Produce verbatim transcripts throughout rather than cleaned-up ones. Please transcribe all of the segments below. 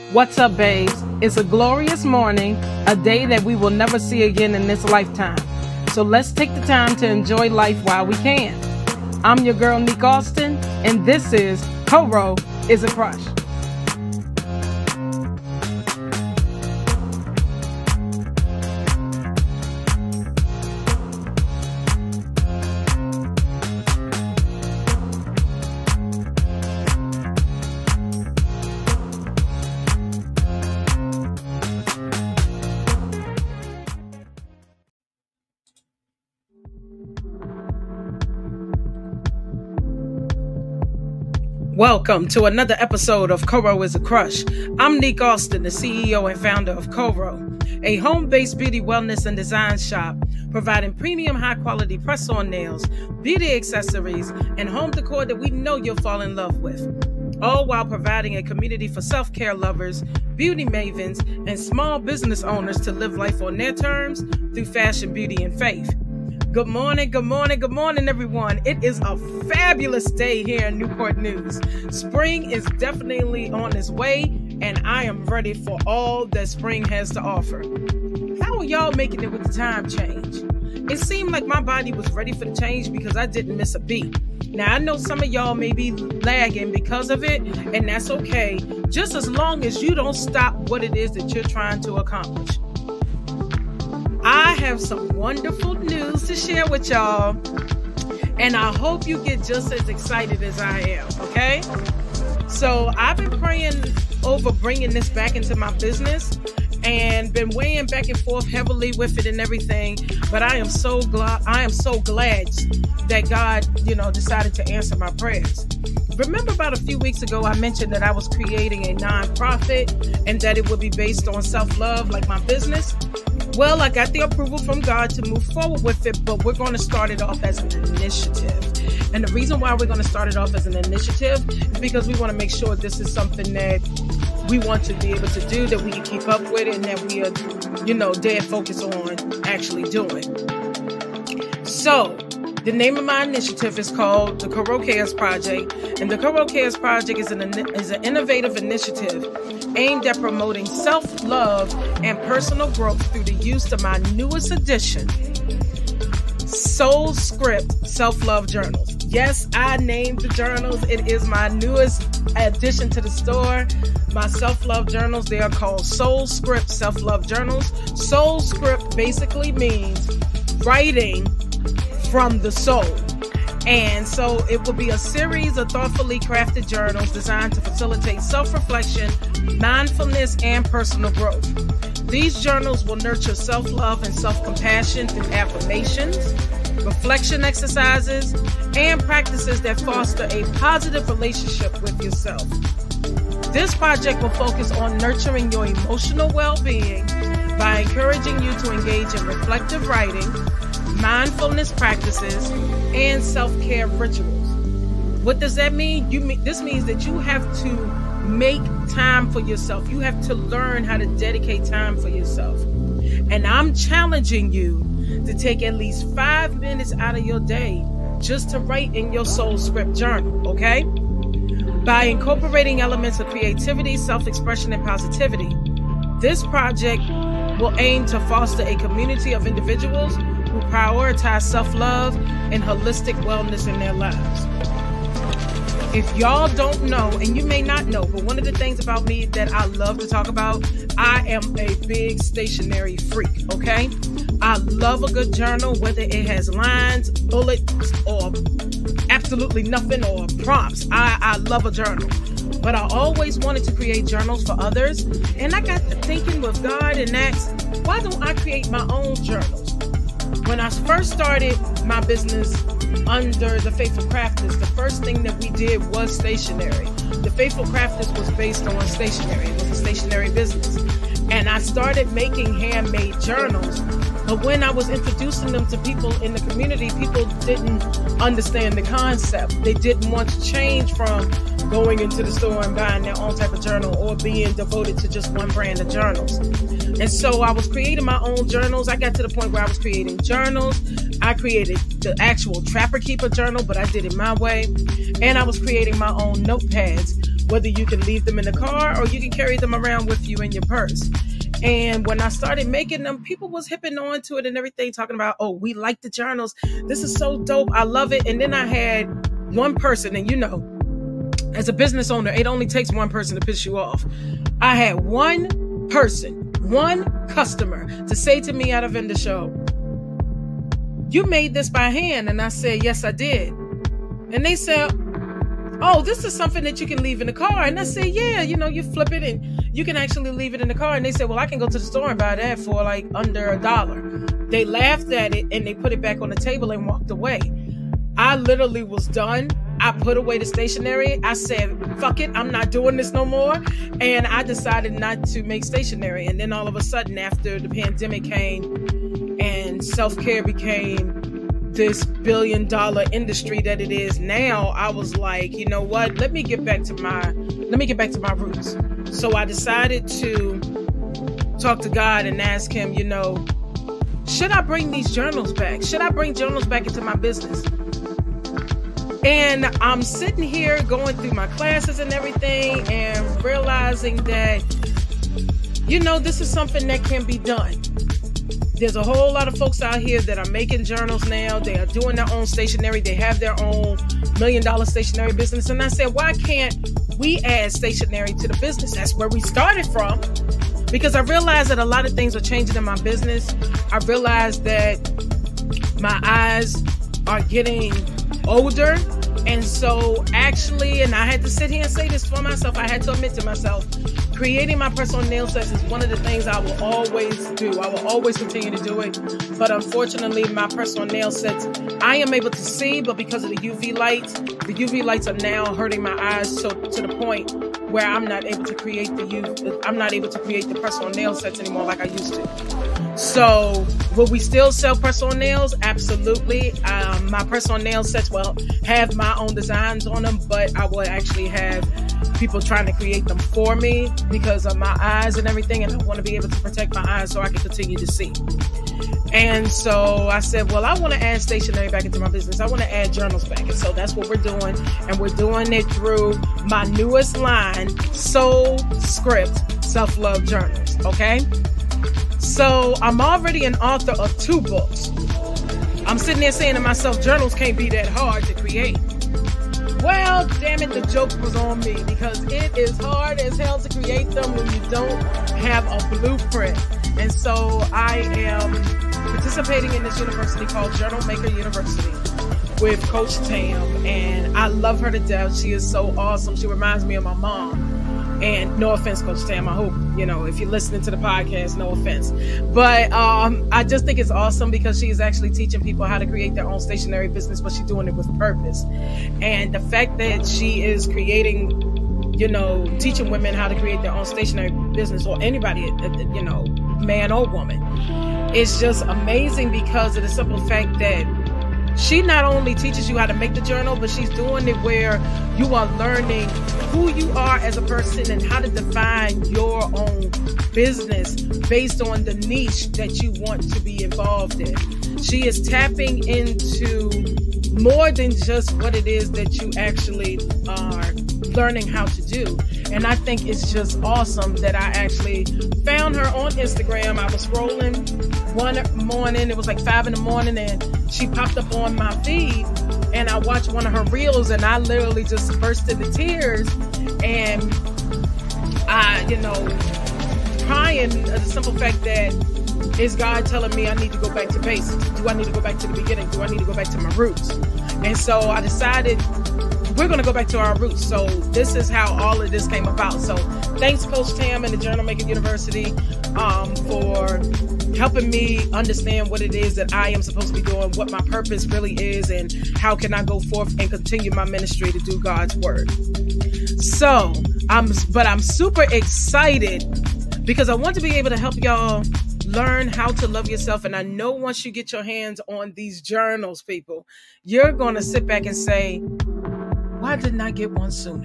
What's up, babes? It's a glorious morning, a day that we will never see again in this lifetime. So let's take the time to enjoy life while we can. I'm your girl, Nick Austin, and this is Coro is a Crush. Welcome to another episode of Coro is a Crush. I'm Nick Austin, the C E O and founder of Coro, a home-based beauty, wellness, and design shop providing premium high-quality press-on nails, beauty accessories, and home decor that we know you'll fall in love with, all while providing a community for self-care lovers, beauty mavens, and small business owners to live life on their terms through fashion, beauty, and faith. Good morning, good morning, good morning, everyone. It is a fabulous day here in Newport News. Spring is definitely on its way, and I am ready for all that spring has to offer. How are y'all making it with the time change? It seemed like my body was ready for the change because I didn't miss a beat. Now, I know some of y'all may be lagging because of it, and that's okay, just as long as you don't stop what it is that you're trying to accomplish. I have some wonderful news to share with y'all, and I hope you get just as excited as I am, okay? So I've been praying over bringing this back into my business and been weighing back and forth heavily with it and everything, but I am so glad I am so glad that God, you know, decided to answer my prayers. Remember about a few weeks ago, I mentioned that I was creating a nonprofit and that it would be based on self-love like my business. Well, I got the approval from God to move forward with it, but we're going to start it off as an initiative. And the reason why we're going to start it off as an initiative is because we want to make sure this is something that we want to be able to do, that we can keep up with, and that we are, you know, dead focused on actually doing. So, the name of my initiative is called the Coro Cares Project, and the Coro Cares Project is an is an innovative initiative aimed at promoting self-love and personal growth through the use of my newest edition, Soul Script Self-Love Journals. Yes, I named the journals. It is my newest addition to the store. My self-love journals, they are called Soul Script Self-Love Journals. Soul Script basically means writing from the soul. And so it will be a series of thoughtfully crafted journals designed to facilitate self-reflection, mindfulness, and personal growth. These journals will nurture self-love and self-compassion through affirmations, reflection exercises, and practices that foster a positive relationship with yourself. This project will focus on nurturing your emotional well-being by encouraging you to engage in reflective writing, mindfulness practices, and self-care rituals. What does that mean? You mean this means that you have to make time for yourself. You have to learn how to dedicate time for yourself. And I'm challenging you to take at least five minutes out of your day just to write in your Soul Script journal, okay? By incorporating elements of creativity, self-expression, and positivity, this project will aim to foster a community of individuals who prioritize self-love and holistic wellness in their lives. If y'all don't know, and you may not know, but one of the things about me that I love to talk about, I am a big stationery freak, okay? I love a good journal, whether it has lines, bullets, or absolutely nothing, or prompts. I, I love a journal. But I always wanted to create journals for others, and I got to thinking with God and asked, why don't I create my own journals? When I first started my business under the Faithful Crafters, the first thing that we did was stationery. The Faithful Crafters was based on stationery. It was a stationery business. And I started making handmade journals. But when I was introducing them to people in the community, people didn't understand the concept. They didn't want to change from going into the store and buying their own type of journal or being devoted to just one brand of journals. And so I was creating my own journals. I got to the point where I was creating journals. I created the actual Trapper Keeper journal, but I did it my way. And I was creating my own notepads whether you can leave them in the car or you can carry them around with you in your purse. And when I started making them, people was hipping on to it and everything, talking about, oh, we like the journals. This is so dope. I love it. And then I had one person, and you know, as a business owner, it only takes one person to piss you off. I had one person, one customer to say to me at a vendor show, you made this by hand? And I said, yes, I did. And they said, oh, this is something that you can leave in the car. And I said, yeah, you know, you flip it and you can actually leave it in the car. And they said, well, I can go to the store and buy that for like under a dollar. They laughed at it and they put it back on the table and walked away. I literally was done. I put away the stationery. I said, fuck it, I'm not doing this no more. And I decided not to make stationery. And then all of a sudden, after the pandemic came and self-care became this billion dollar industry that it is now, I was like, you know what, let me get back to my let me get back to my roots. So I decided to talk to God and ask him, you know, should I bring these journals back? Should I bring journals back into my business? And I'm sitting here going through my classes and everything and realizing that, you know, this is something that can be done. There's a whole lot of folks out here that are making journals now. They are doing their own stationery. They have their own million dollar stationery business. And I said, why can't we add stationery to the business? That's where we started from. Because I realized that a lot of things are changing in my business. I realized that my eyes are getting older. And so actually, and I had to sit here and say this for myself, I had to admit to myself, creating my personal nail sets is one of the things I will always do. I will always continue to do it. But unfortunately, my personal nail sets, I am able to see, but because of the U V lights, the U V lights are now hurting my eyes so to the point where I'm not able to create the U, I'm not able to create the personal nail sets anymore like I used to. So will we still sell personal nails? Absolutely. Um, my personal nail sets will have my own designs on them, but I will actually have people trying to create them for me because of my eyes and everything. And I want to be able to protect my eyes so I can continue to see. And so I said, well, I want to add stationery back into my business. I want to add journals back. And so that's what we're doing. And we're doing it through my newest line, Soul Script Self-Love Journals. Okay. So I'm already an author of two books. I'm sitting there saying to myself, journals can't be that hard to create. Well, damn it, the joke was on me because it is hard as hell to create them when you don't have a blueprint. And so I am participating in this university called Journal Maker University with Coach Tam, and I love her to death. She is so awesome. She reminds me of my mom. And no offense, Coach Tam, I hope, you know, if you're listening to the podcast, no offense. But um, I just think it's awesome because she is actually teaching people how to create their own stationery business, but she's doing it with purpose. And the fact that she is creating, you know, teaching women how to create their own stationery business, or anybody, you know, man or woman, it's just amazing because of the simple fact that she not only teaches you how to make the journal, but she's doing it where you are learning who you are as a person and how to define your own business based on the niche that you want to be involved in. She is tapping into more than just what it is that you actually are learning how to do. And I think it's just awesome that I actually found her on Instagram. I was scrolling one morning, it was like five in the morning, and she popped up on my feed, and I watched one of her reels, and I literally just burst into tears, and I, you know, crying at the simple fact that is God telling me I need to go back to basics? Do I need to go back to the beginning? Do I need to go back to my roots? And so I decided we're going to go back to our roots. So this is how all of this came about. So thanks, Coach Tam and the Journal Maker University um, for helping me understand what it is that I am supposed to be doing, what my purpose really is, and how can I go forth and continue my ministry to do God's word. So I'm, but I'm super excited because I want to be able to help y'all learn how to love yourself. And I know once you get your hands on these journals, people, you're going to sit back and say, why didn't I get one sooner?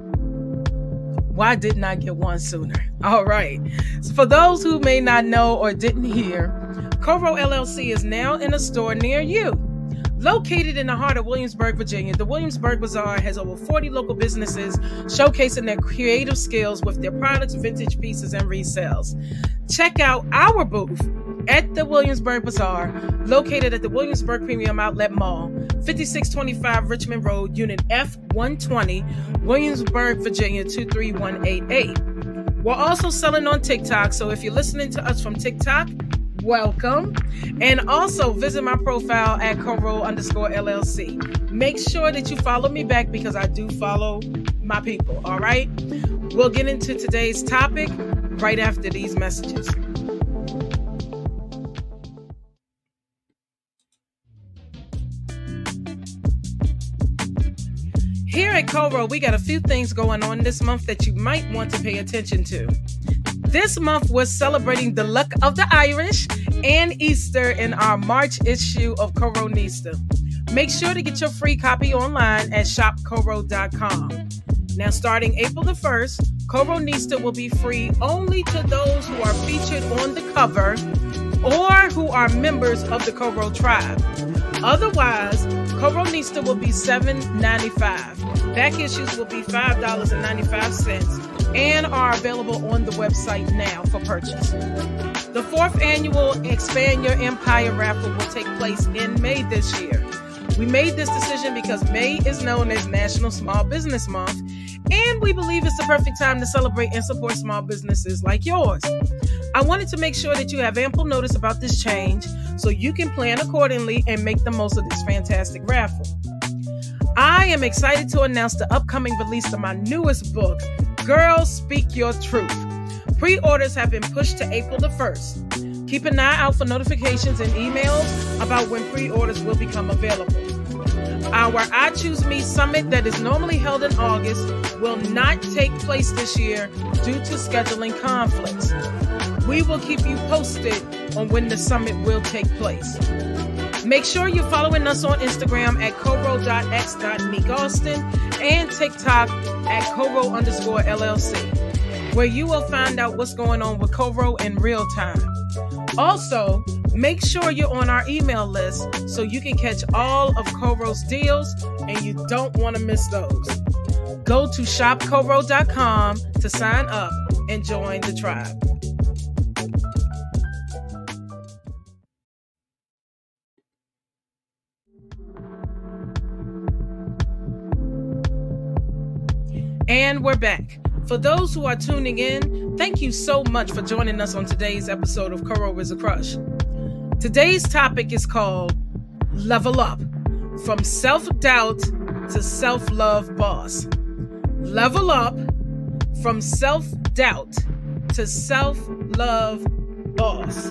Why didn't I get one sooner? All right. So for those who may not know or didn't hear, Coro L L C is now in a store near you. Located in the heart of Williamsburg, Virginia, the Williamsburg Bazaar has over forty local businesses showcasing their creative skills with their products, vintage pieces, and resales. Check out our booth at the Williamsburg Bazaar, located at the Williamsburg Premium Outlet Mall, fifty-six twenty-five Richmond Road, Unit F one twenty, Williamsburg, Virginia two three one eight eight. We're also selling on TikTok, so if you're listening to us from TikTok, welcome. And also visit my profile at Coro underscore L L C. Make sure that you follow me back because I do follow my people, all right? We'll get into today's topic right after these messages. Here at Coro, we got a few things going on this month that you might want to pay attention to. This month, we're celebrating the luck of the Irish and Easter in our March issue of Coronista. Make sure to get your free copy online at shop coro dot com. Now, starting April the first, Coronista will be free only to those who are featured on the cover or who are members of the Coro tribe. Otherwise, Coronista will be seven dollars and ninety-five cents. Back issues will be five dollars and ninety-five cents and are available on the website now for purchase. The fourth annual Expand Your Empire raffle will take place in May this year. We made this decision because May is known as National Small Business Month, and we believe it's the perfect time to celebrate and support small businesses like yours. I wanted to make sure that you have ample notice about this change so you can plan accordingly and make the most of this fantastic raffle. I am excited to announce the upcoming release of my newest book, Girl, Speak Your Truth. Pre-orders have been pushed to April the first. Keep an eye out for notifications and emails about when pre-orders will become available. Our I Choose Me Summit that is normally held in August will not take place this year due to scheduling conflicts. We will keep you posted on when the summit will take place. Make sure you're following us on Instagram at coro dot x dot nick austin and TikTok at coro underscore L L C, where you will find out what's going on with Coro in real time. Also, make sure you're on our email list so you can catch all of Coro's deals and you don't want to miss those. Go to shop coro dot com to sign up and join the tribe. And we're back. For those who are tuning in, thank you so much for joining us on today's episode of Coro is a Crush. Today's topic is called Level Up, from self-doubt to self-love boss. Level up from self-doubt to self-love boss.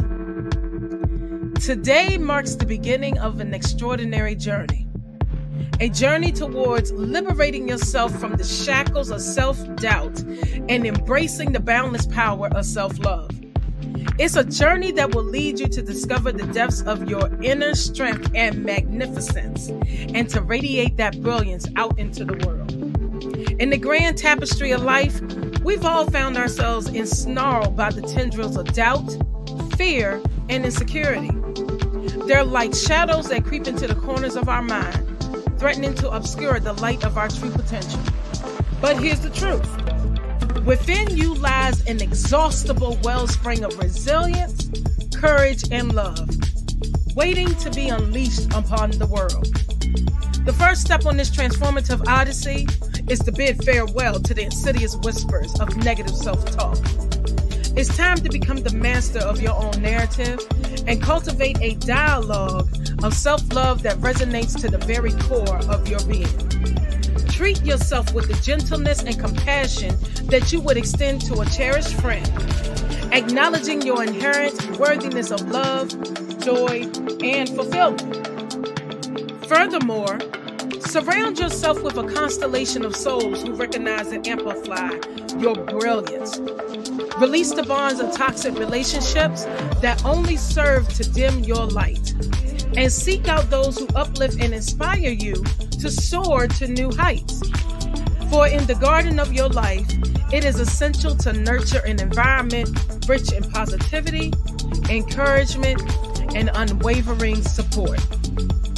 Today marks the beginning of an extraordinary journey. A journey towards liberating yourself from the shackles of self-doubt and embracing the boundless power of self-love. It's a journey that will lead you to discover the depths of your inner strength and magnificence and to radiate that brilliance out into the world. In the grand tapestry of life, we've all found ourselves ensnarled by the tendrils of doubt, fear, and insecurity. They're like shadows that creep into the corners of our mind, threatening to obscure the light of our true potential. But here's the truth. Within you lies an inexhaustible wellspring of resilience, courage, and love, waiting to be unleashed upon the world. The first step on this transformative odyssey is to bid farewell to the insidious whispers of negative self-talk. It's time to become the master of your own narrative and cultivate a dialogue of self-love that resonates to the very core of your being. Treat yourself with the gentleness and compassion that you would extend to a cherished friend, acknowledging your inherent worthiness of love, joy, and fulfillment. Furthermore, surround yourself with a constellation of souls who recognize and amplify your brilliance. Release the bonds of toxic relationships that only serve to dim your light, and seek out those who uplift and inspire you to soar to new heights. For in the garden of your life, it is essential to nurture an environment rich in positivity, encouragement, and unwavering support.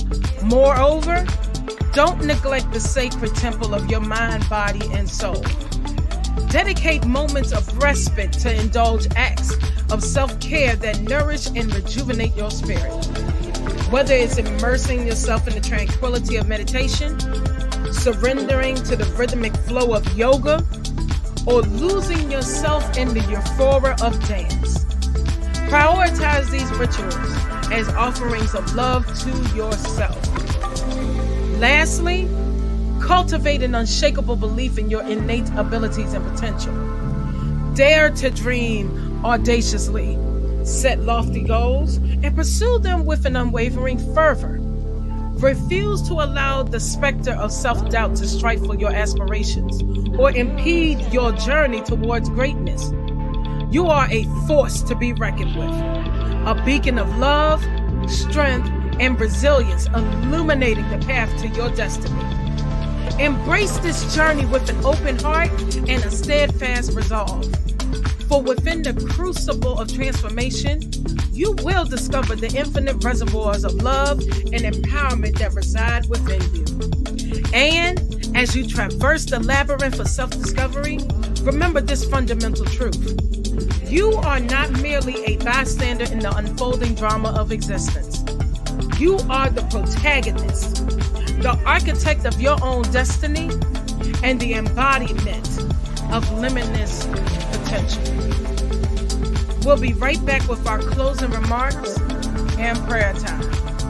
Moreover, don't neglect the sacred temple of your mind, body, and soul. Dedicate moments of respite to indulge acts of self-care that nourish and rejuvenate your spirit. Whether it's immersing yourself in the tranquility of meditation, surrendering to the rhythmic flow of yoga, or losing yourself in the euphoria of dance. Prioritize these rituals as offerings of love to yourself. Lastly, cultivate an unshakable belief in your innate abilities and potential. Dare to dream audaciously, set lofty goals, and pursue them with an unwavering fervor. Refuse to allow the specter of self-doubt to stifle your aspirations or impede your journey towards greatness. You are a force to be reckoned with, a beacon of love, strength, and resilience illuminating the path to your destiny. Embrace this journey with an open heart and a steadfast resolve. For within the crucible of transformation, you will discover the infinite reservoirs of love and empowerment that reside within you. And as you traverse the labyrinth of self-discovery, remember this fundamental truth. You are not merely a bystander in the unfolding drama of existence. You are the protagonist, the architect of your own destiny, and the embodiment of limitless potential. We'll be right back with our closing remarks and prayer time.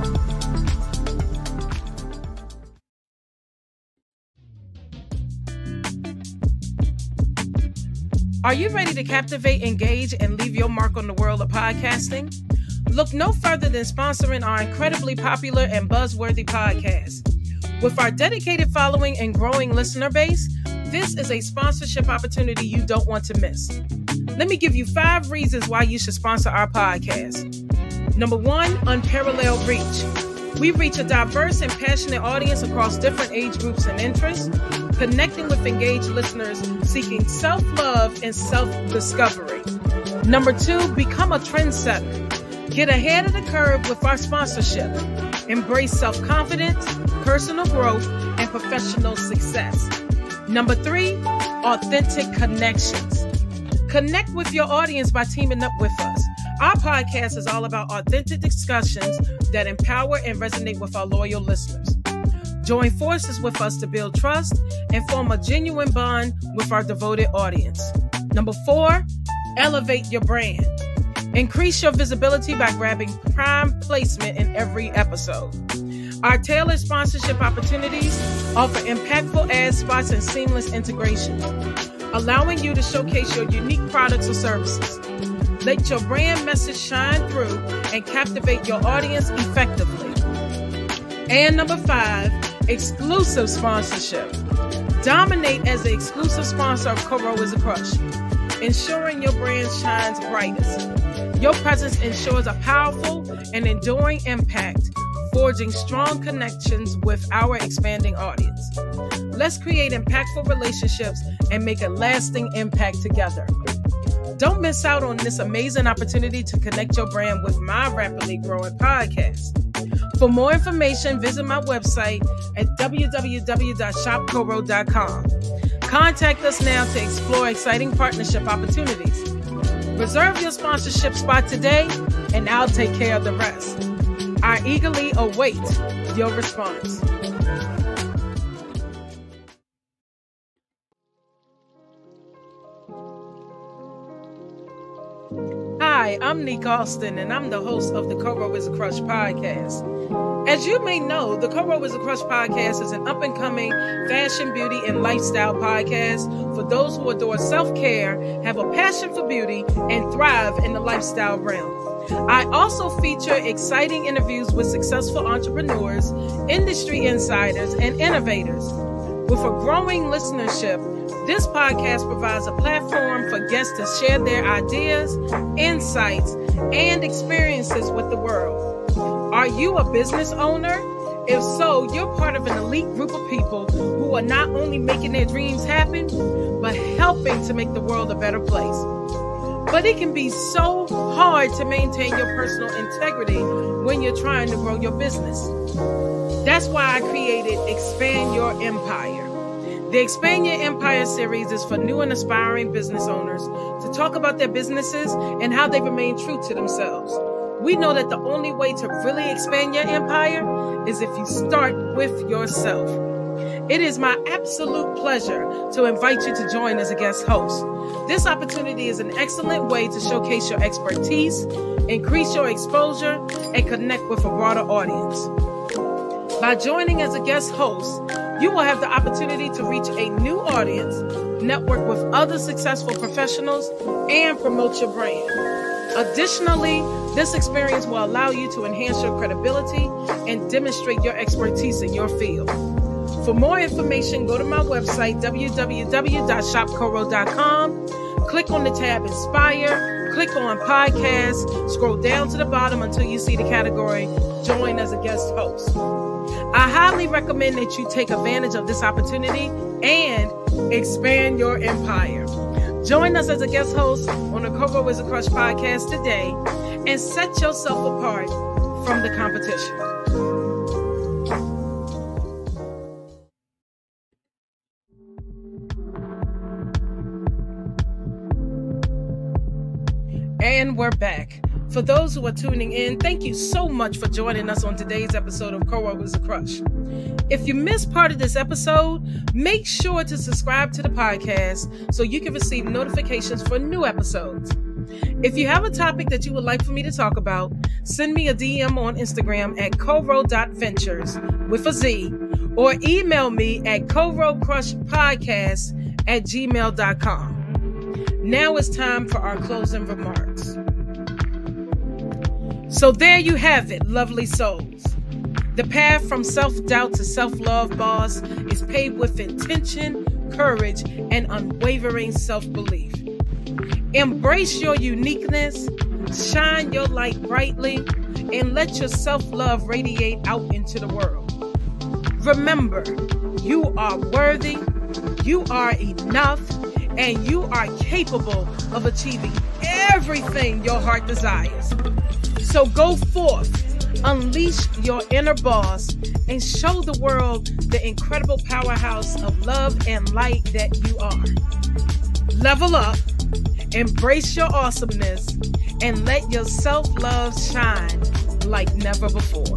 Are you ready to captivate, engage, and leave your mark on the world of podcasting? Look no further than sponsoring our incredibly popular and buzzworthy podcast. With our dedicated following and growing listener base, this is a sponsorship opportunity you don't want to miss. Let me give you five reasons why you should sponsor our podcast. Number one, unparalleled reach. We reach a diverse and passionate audience across different age groups and interests, connecting with engaged listeners seeking self-love and self-discovery. Number two, become a trendsetter. Get ahead of the curve with our sponsorship. Embrace self-confidence, personal growth, and professional success. Number three, authentic connections. Connect with your audience by teaming up with us. Our podcast is all about authentic discussions that empower and resonate with our loyal listeners. Join forces with us to build trust and form a genuine bond with our devoted audience. Number four, elevate your brand. Increase your visibility by grabbing prime placement in every episode. Our tailored sponsorship opportunities offer impactful ad spots and seamless integration, allowing you to showcase your unique products or services. Let your brand message shine through and captivate your audience effectively. And number five, exclusive sponsorship. Dominate as the exclusive sponsor of Co-Row is a Crush, ensuring your brand shines brightest. Your presence ensures a powerful and enduring impact, forging strong connections with our expanding audience. Let's create impactful relationships and make a lasting impact together. Don't miss out on this amazing opportunity to connect your brand with my rapidly growing podcast. For more information, visit my website at w w w dot shop co row dot com. Contact us now to explore exciting partnership opportunities. Reserve your sponsorship spot today, and I'll take care of the rest. I eagerly await your response. Hi, I'm Nick Austin, and I'm the host of the Co-Row is a Crush podcast. As you may know, the Co-Row is a Crush podcast is an up-and-coming fashion, beauty, and lifestyle podcast for those who adore self-care, have a passion for beauty, and thrive in the lifestyle realm. I also feature exciting interviews with successful entrepreneurs, industry insiders, and innovators. With a growing listenership, this podcast provides a platform for guests to share their ideas, insights, and experiences with the world. Are you a business owner? If so, you're part of an elite group of people who are not only making their dreams happen, but helping to make the world a better place. But it can be so hard to maintain your personal integrity when you're trying to grow your business. That's why I created Expand Your Empire. The Expand Your Empire series is for new and aspiring business owners to talk about their businesses and how they remain true to themselves. We know that the only way to really expand your empire is if you start with yourself. It is my absolute pleasure to invite you to join as a guest host. This opportunity is an excellent way to showcase your expertise, increase your exposure, and connect with a broader audience. By joining as a guest host, you will have the opportunity to reach a new audience, network with other successful professionals, and promote your brand. Additionally, this experience will allow you to enhance your credibility and demonstrate your expertise in your field. For more information, go to my website, w w w dot shop coro dot com. Click on the tab Inspire, click on Podcast, scroll down to the bottom until you see the category Join as a Guest Host. I highly recommend that you take advantage of this opportunity and expand your empire. Join us as a guest host on the Coro is a Crush podcast today and set yourself apart from the competition. And we're back. For those who are tuning in, thank you so much for joining us on today's episode of Coro is a Crush. If you missed part of this episode, make sure to subscribe to the podcast so you can receive notifications for new episodes. If you have a topic that you would like for me to talk about, send me a D M on Instagram at coro dot ventures with a Z, or email me at corocrushpodcast at gmail dot com. Now it's time for our closing remarks. So there you have it, lovely souls. The path from self-doubt to self-love, boss, is paved with intention, courage, and unwavering self-belief. Embrace your uniqueness, shine your light brightly, and let your self-love radiate out into the world. Remember, you are worthy, you are enough, and you are capable of achieving everything your heart desires. So go forth, unleash your inner boss, and show the world the incredible powerhouse of love and light that you are. Level up, embrace your awesomeness, and let your self-love shine like never before.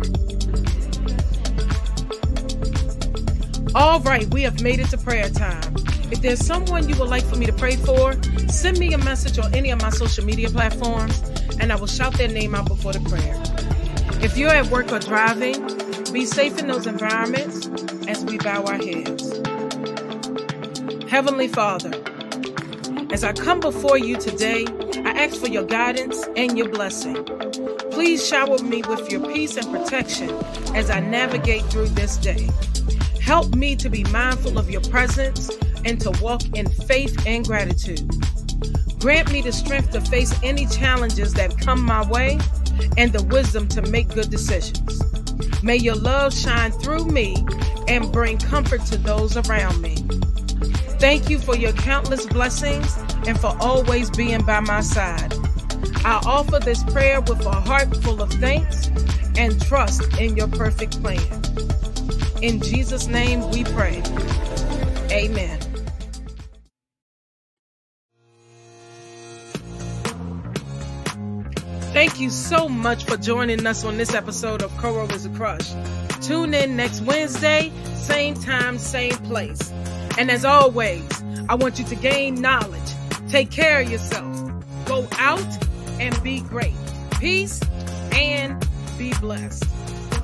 All right, we have made it to prayer time. If there's someone you would like for me to pray for, send me a message on any of my social media platforms, and I will shout their name out before the prayer. If you're at work or driving, be safe in those environments as we bow our heads. Heavenly Father, as I come before you today, I ask for your guidance and your blessing. Please shower me with your peace and protection as I navigate through this day. Help me to be mindful of your presence and to walk in faith and gratitude. Grant me the strength to face any challenges that come my way and the wisdom to make good decisions. May your love shine through me and bring comfort to those around me. Thank you for your countless blessings and for always being by my side. I offer this prayer with a heart full of thanks and trust in your perfect plan. In Jesus' name we pray. Amen. Thank you so much for joining us on this episode of Coro is a Crush. Tune in next Wednesday, same time, same place. And as always, I want you to gain knowledge. Take care of yourself. Go out and be great. Peace and be blessed.